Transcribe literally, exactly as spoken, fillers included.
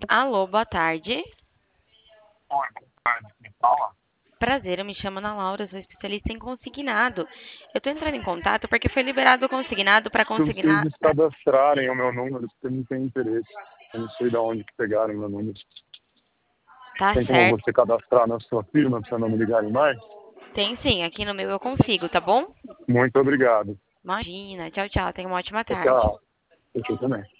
Alô, boa tarde. Oi, boa tarde. Me fala. Prazer, eu me chamo Ana Laura, sou especialista em consignado. Eu tô entrando em contato porque foi liberado o consignado para Se vocês consignar. descadastrarem o meu número, porque não tem interesse. Eu não sei de onde que pegaram meu número. Tá Tem como certo? você cadastrar na sua firma para não me ligarem mais? Tem sim, aqui no meu eu consigo, tá bom? Muito obrigado. Imagina. Tchau, tchau. Tenha uma ótima tarde. Tchau. Eu também.